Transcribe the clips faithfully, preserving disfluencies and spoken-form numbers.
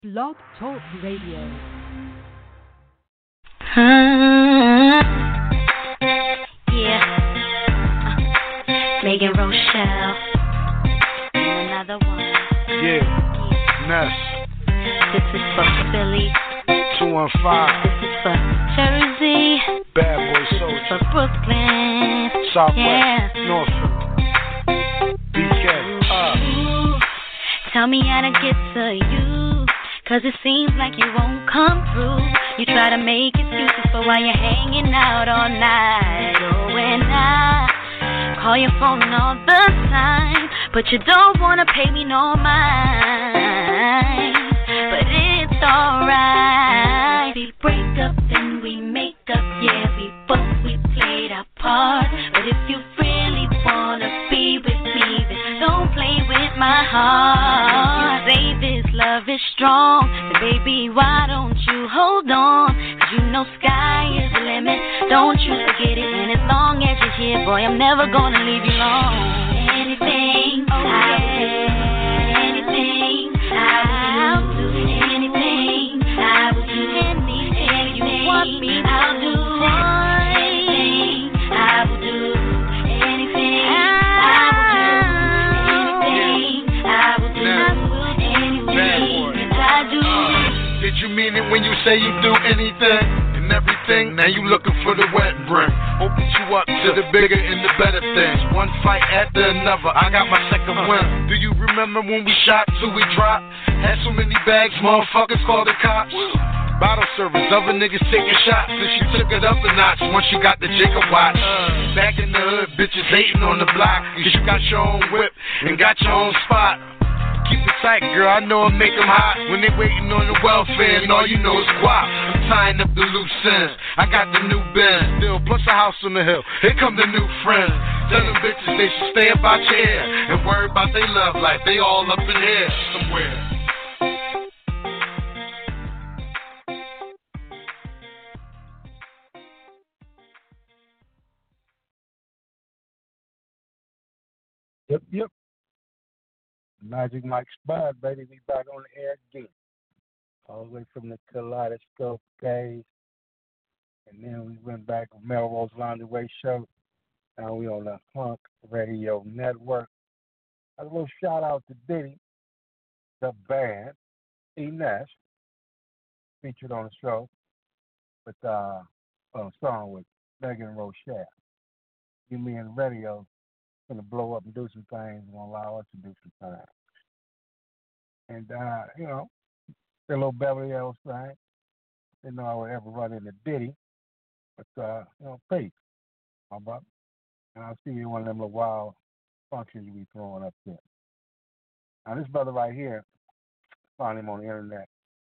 Blog Talk Radio. Uh, yeah. Uh, Megan Rochelle. And another one. Yeah. Ness. This is for Philly. two one five. This is for Jersey. Bad Boy This Soldier. is for Brooklyn. Southwest. Yeah. North Philly. B K. Uh. Tell me how to get to you, cause it seems like you won't come through. You try to make excuses for why you're hanging out all night. Oh, and I call your phone all the time, but you don't wanna pay me no mind. But it's alright. We break up, then we make up. Yeah, we both, we played our part. But if you really wanna be with me, then don't play with my heart. You say this love is strong, then baby, why don't you hold on? Cause you know sky is the limit, don't you forget it. And as long as you're here, boy, I'm never gonna leave you alone. Anything, oh, I will do. Anything, I will do. Anything, I will do. Anything you want me, I'll do. Anything, I will do. Anything, I will do. Anything, I will do. Anything, I do. Did you mean it when you say you do anything and everything? Now you looking for the wet ring. Open you up to the bigger and the better things. One fight after another, I got my second win. Do you remember when we shot till we dropped? Had so many bags, motherfuckers called the cops. Bottle service, other niggas taking shots. And she took it up a notch once she got the Jacob watch. Back in the hood, bitches hating on the block. Cause you got your own whip and got your own spot. Keep it tight, girl, I know it make them hot. When they waiting on the welfare and all you know is guap. I'm tying up the loose ends. I got the new Benz, still plus a house on the hill. Here come the new friends. Tell them bitches they should stay about your ear and worry about their love life. They all up in here somewhere. Yep, yep. Magic Mike Spud, baby, we back on the air again. All the way from the Kaleidoscope days. And then we went back to Melrose Lingerie Show. Now we on the Funk Radio Network. A little shout out to Diddy, the band, E. Nash, featured on the show with uh, a song with Megan Rochelle. You Me and Radio gonna blow up and do some things and allow us to do some things. And uh, you know, the little Beverly Hills thing. Didn't know I would ever run into Diddy. But uh, you know, peace, my brother. And I'll see you in one of them little wild functions you be throwing up there. Now this brother right here, found him on the internet.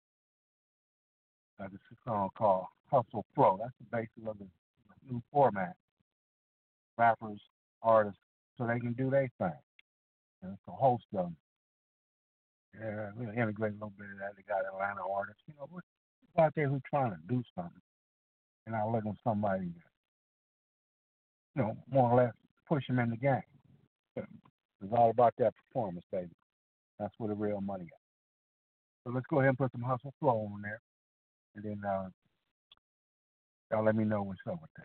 Uh, this is a song called Hustle Flow. That's the basis of the new format. Rappers, artists, so they can do their thing. And it's a host of them. Yeah, we'll integrate a little bit of that. They got Atlanta artists. You know, what's out there who's trying to do something. And I look at somebody, you know, more or less push them in the game. It's all about that performance, baby. That's where the real money is. So let's go ahead and put some Hustle Flow on there. And then uh, y'all let me know what's up with that.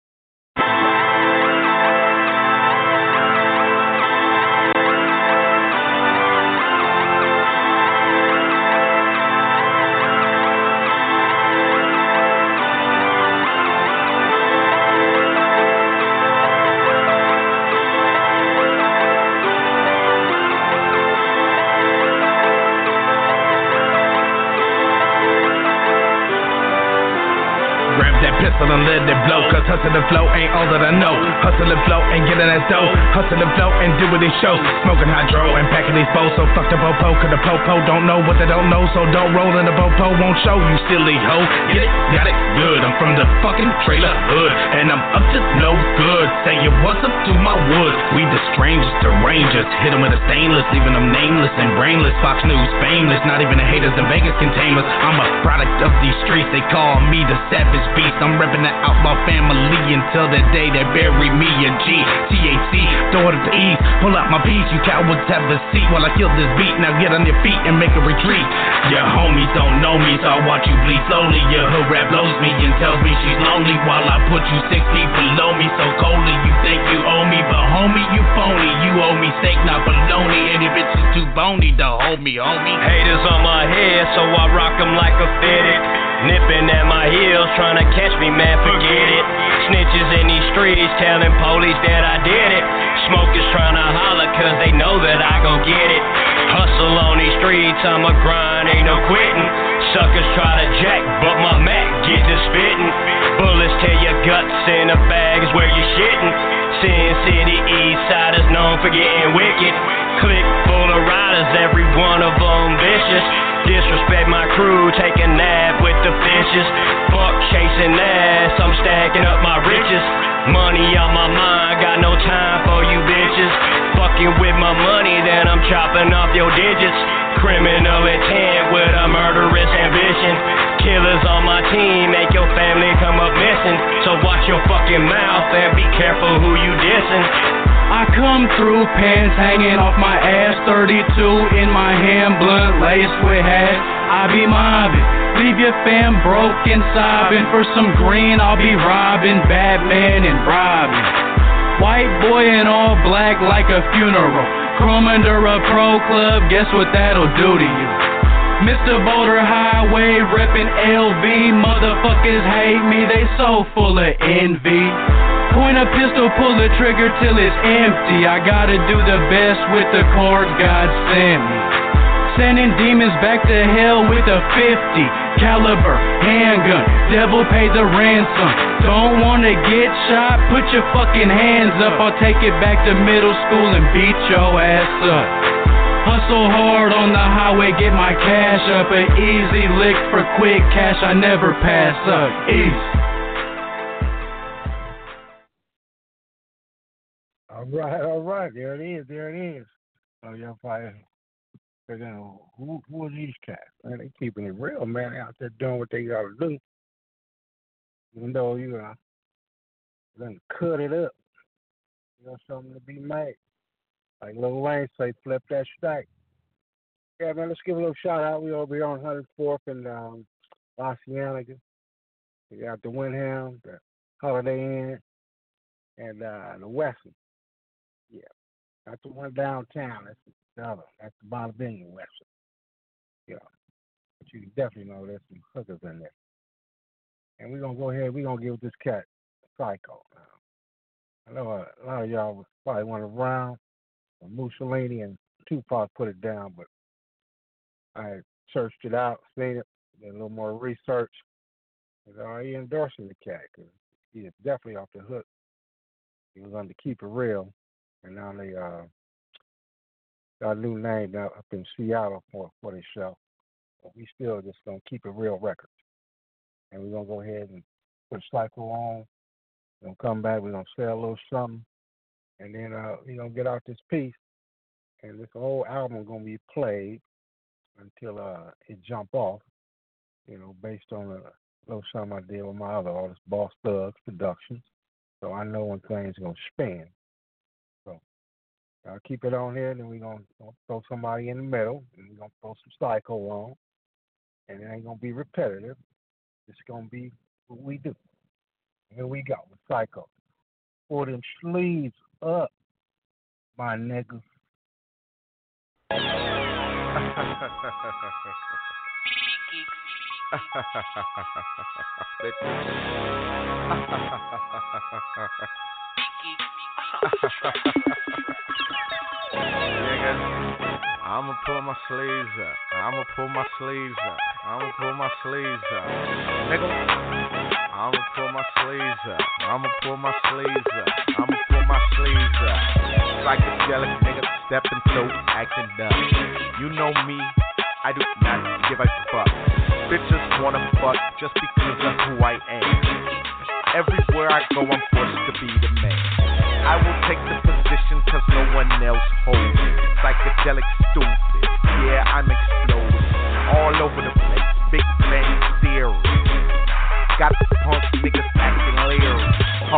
Pistol and let it blow, cause hustle and flow ain't all that I know. Hustle and flow and getting that dough. Hustle and flow and do what they show. Smoking hydro and packing these bowls, so fuck the popo, cause the popo don't know what they don't know. So don't roll in the popo, won't show you silly hoe. Get it, got it, good. I'm from the fucking trailer hood, and I'm up to no good. Say you what's up to my wood. We the strangest to rangers. Hit them with a stainless, leaving them nameless and brainless. Fox News fameless, not even the haters in Vegas can tame us. I'm a product of these streets, they call me the savage beast. I'm repping Surviving the outlaw family until the day they bury me. A G, T H C, throw it at the east. Pull out my piece, you cowards have a seat while I kill this beat. Now get on your feet and make a retreat. Your homies don't know me, so I watch you bleed slowly. Your hood rap blows me and tells me she's lonely while I put you six feet below me. So coldly, you think you owe me, but homie, you phony. You owe me steak, not bologna. Any bitch is too bony to hold me, homie. Haters on my head, so I rock them like a fitted. Nipping at my heels, trying to catch me, man, forget it. Snitches in these streets, telling police that I did it. Smokers trying to holler, cause they know that I gon' get it. Hustle on these streets, I'm a grind, ain't no quitting. Suckers try to jack, but my Mac get to spitting. Bullets tear your guts in the bags where you shitting. Sin City, East Side is known for getting wicked. Click full of riders, every one of them vicious. Disrespect my crew, take a nap with the fishes. Fuck chasing ass, I'm stacking up my riches. Money on my mind, got no time for you bitches. Fucking with my money, then I'm chopping off your digits. Criminal intent with a murderous ambition. Killers on my team, make your family come up missing. So watch your fucking mouth and be careful who you dissing. I come through, pants hanging off my ass, thirty-two in my hand, blunt laced with hash. I be mobbing, leave your fam broke and sobbing. For some green, I'll be robbing, Batman and Robin. White boy in all black like a funeral. Chrome under a pro club, guess what that'll do to you? Mister Boulder Highway, reppin' L V. Motherfuckers hate me, they so full of envy. Point a pistol, pull the trigger till it's empty. I gotta do the best with the cards God sent me. Sending demons back to hell with a fifty caliber handgun. Devil paid the ransom. Don't wanna get shot? Put your fucking hands up. I'll take it back to middle school and beat your ass up. Hustle hard on the highway, get my cash up. An easy lick for quick cash, I never pass up. Easy. All right, all right, there it is, there it is. Oh, y'all probably figuring, who, who are these cats? Man, they keeping it real, man. They out there doing what they gotta do. Even though, you know, gonna cut it up. You know, something to be made. Like Lil Wayne say, flip that stack. Yeah, man, let's give a little shout out. We over here on one hundred fourth and um, La Cienega. We got the Windham, the Holiday Inn, and uh, the Wesson. Yeah, that's the one downtown. That's the other. That's the Bonavina Wesson. Yeah, but you definitely know there's some hookers in there. And we're going to go ahead, we're going to give this cat Psycho. Now, I know a lot of y'all probably went around. Mussolini and Tupac put it down, but I searched it out, seen it, did a little more research. And uh, he endorsing the cat because he is definitely off the hook. He was going to keep it real. And now they uh, got a new name now up in Seattle for, for this show. But we still just going to keep it real records. And we're going to go ahead and put Psycho on. We're going to come back. We're going to sell a little something. And then uh, we're going to get out this piece. And this whole album is going to be played until uh, it jump off, you know, based on a little something I did with my other artist, Boss Thugs Productions. So I know when things are going to spin. So I'll keep it on here, and then we're going to throw somebody in the middle, and we're going to throw some Psycho on. And it ain't going to be repetitive. It's going to be what we do. Here we go with Psycho. Pull them sleeves up, my niggas. I'ma pull my sleeves up. I'ma pull my sleeves up. I'ma pull my sleeves up. Nigga, I'ma pull my sleeves up. I'ma pull my sleeves up. I'ma pull my sleeves up. Psychedelic nigga stepping through, acting dumb. You know me, I do not give a fuck. Bitches wanna fuck just because of who I am. Everywhere I go, I'm forced to be the man. I will take the position cause no one else holds it. Psychedelic stupid, yeah, I'm exploding. All over the place, Big Bang Theory. Got the punk niggas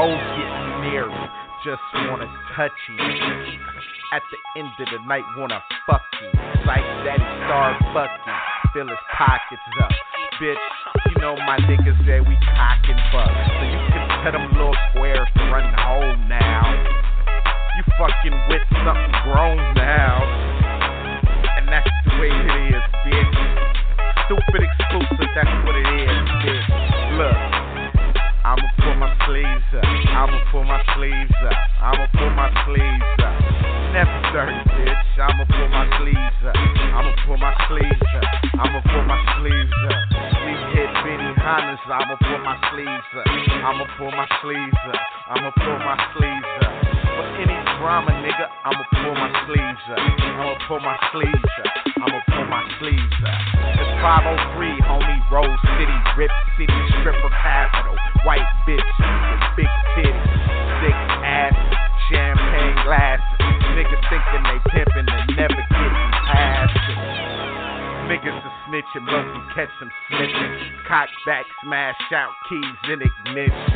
hoes getting near me, just wanna touch you. At the end of the night, wanna fuck you. Like Daddy Starbucky, fill his pockets up. Bitch, you know my niggas that we cock and fuck. So you can tell them little squares to run home now. You fucking with something grown now. And that's the way it is, bitch. Stupid exclusive, that's what it is, bitch. Look, I'ma pull my sleeves up. I'ma pull my sleeves up. I'ma pull my sleeves up. Never dirty, bitch. I'ma pull my sleeves up. I'ma pull my sleeves up. I'ma pull my sleeves up. We hit Benny Hannes. I'ma pull my sleeves up. I'ma pull my sleeves up. I'ma pull my sleeves up. For any drama, nigga, I'ma pull my sleeves up. I'ma pull my sleeves up. I'ma pull my sleeves up. It's five oh three, homie, Rose City, Rip City, stripper capital. White bitches with big titties, thick ass, champagne glasses. Niggas thinking they pimpin' and never getting past it. Niggas are snitching, but we catch them snitching. Cock back, smash out keys in ignition.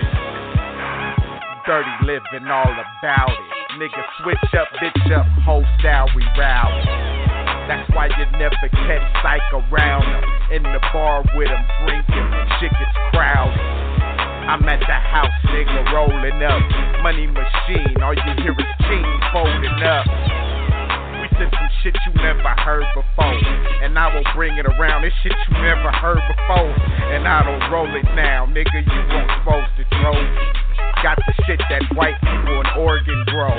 Dirty living all about it. Niggas switch up, bitch up, whole style we rowdy. That's why you never catch psych around them. In the bar with them drinking when shit gets crowded. I'm at the house, nigga, rolling up. Money machine, all you hear is chain folding up. We said some shit you never heard before, and I won't bring it around. This shit you never heard before, and I don't roll it now. Nigga, you weren't supposed to throw. Got the shit that white people in Oregon grow.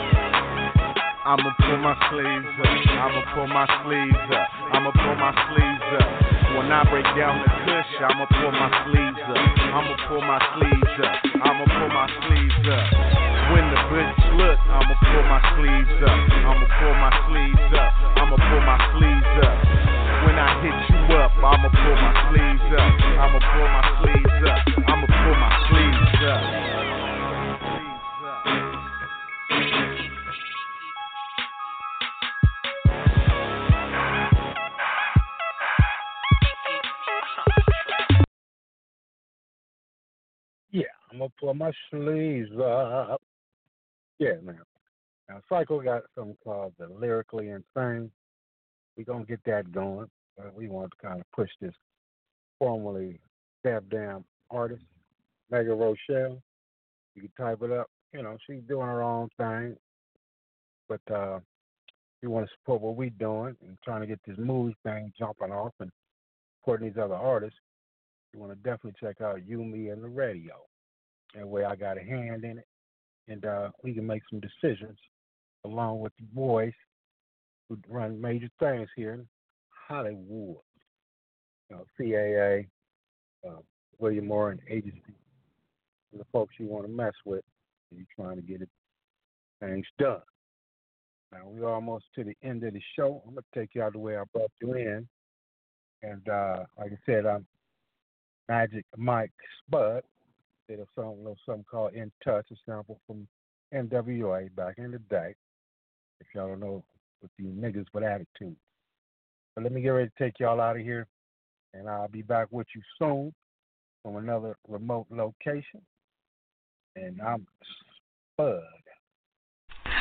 I'ma pull my sleeves up. I'ma pull my sleeves up. I'ma pull my sleeves up. When I break down the kush, I'ma pull my sleeves up. I'ma pull my sleeves up. I'ma pull my sleeves up. When the bitch look, I'ma pull my sleeves up. I'ma pull my sleeves up. I'ma pull my sleeves up. When I hit you up, I'ma pull my sleeves up. I'ma pull my sleeves up. I'ma pull my sleeves up. Yeah, I'm gonna pull my sleeves up. Yeah, man. Now, Psycho got something called the Lyrically Insane. We're gonna get that going. Uh, we want to kind of push this formerly Dab Damn artist, Mega Rochelle. You can type it up. You know, she's doing her own thing. But uh, you want to support what we're doing and trying to get this movie thing jumping off and supporting these other artists. You want to definitely check out You, Me, and the Radio. That way I got a hand in it, and uh, we can make some decisions along with the boys who run major things here in Hollywood. You know, C A A, uh, William Moore Agency, and the folks you want to mess with, and you're trying to get it, things done. Now, we're almost to the end of the show. I'm going to take you out the way I brought you in. And uh, like I said, I'm Magic Mike Spud. Did a song, a little something called In Touch, a sample from N W A back in the day. If y'all don't know, with you niggas with attitude. But let me get ready to take y'all out of here, and I'll be back with you soon from another remote location. And I'm Spud. Uh,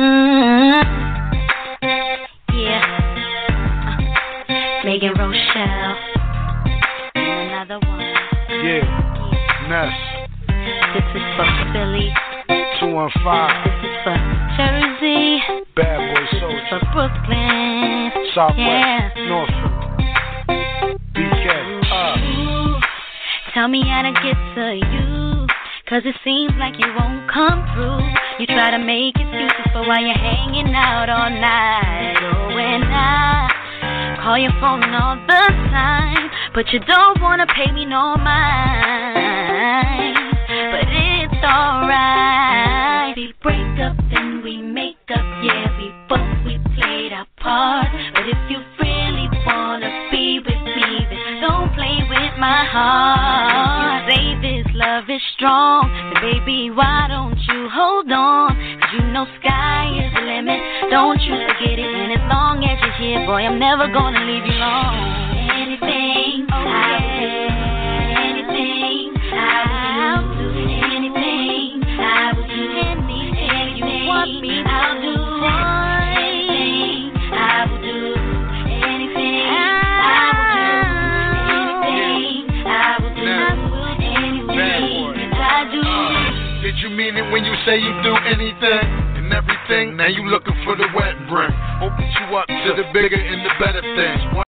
yeah. Uh, Megan Rochelle. And another one. Yeah. Ness. This is for Philly. two one five. This is for Jersey. Bad Boy This is Soldier. for Brooklyn. Southwest. Yeah. North. B K. Uh. Tell me how to get to you, cause it seems like you won't come through. You try to make excuses for why you're hanging out all night. Oh, and I call your phone all the time, but you don't wanna pay me no mind. But it's alright. We break up, then we make up. Yeah, we both, we played our part. But if you really wanna be with me, then don't play with my heart. You say this love is strong, then baby, why don't you hold on? Cause you know sky is the limit, don't you forget it. And as long as you're here, boy, I'm never gonna leave you alone. Anything, oh, I will do. Anything, I will do. Anything, do. Did you mean it when you say you do anything and everything? Now you looking for the wet ring. Open you up to the bigger and the better things. One